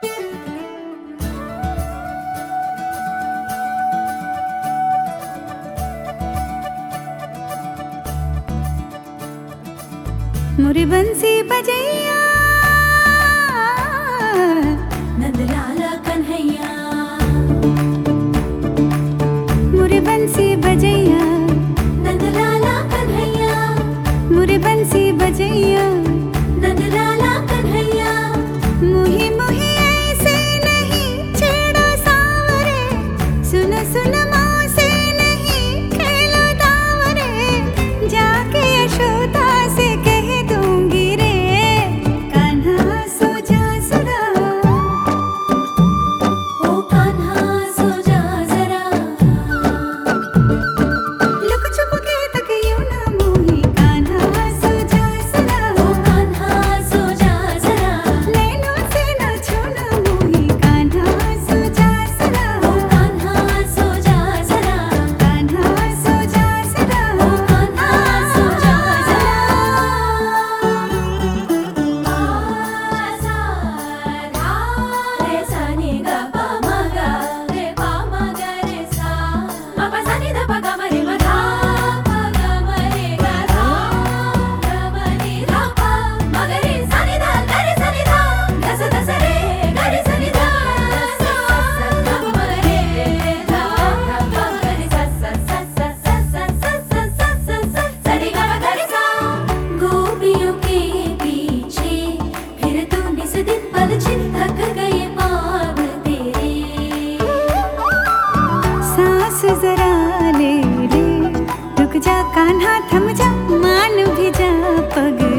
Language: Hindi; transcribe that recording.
मोरे बंसी बजैया नंदलाला कन्हैया, मोरे बंसी बजैया नंदलाला कन्हैया, मोरे बंसी बजैया नंदलाला कन्हैया। मुही मुही ऐसे नहीं छेड़ो सावरे, सुन सुन मौसे नहीं खेलो दावरे, जाके यशोदा से कह दूंगी रे, कान्हा सो जा जरा, ओ कान्हा सो जा जरा, लुक छुप के तक यूं ना मोही, कान्हा सो जा जरा, ओ कान्हा सो जा जरा, नैनों से ना छूना मोही, कान्हा सो जा जरा, ओ कान्हा सो जा जरा, कान्हा सो जा जरा, ओ कान्हा सो जा जरा। सा धा रे सा नि ग प म ग रे प म ग रे सा, म प सा नि ध प ग म रे म धा प ग म रे ग धा ग म नि धा प म ग रे सा नि ध ग रे सा नि ध ध स ध स रे ग रे सा नि ध स ध प म ग रे ध ध प म ग रे सा सा सा सा सा सा सा सा सा सा सा रे ग म ग रे सा। गोपियों के पीछे फिर तू निस दिन पल छिन थक गए पाँव तेरे, सांस जरा ले ले, रुक जा कान्हा थम जा, मान भी जा पग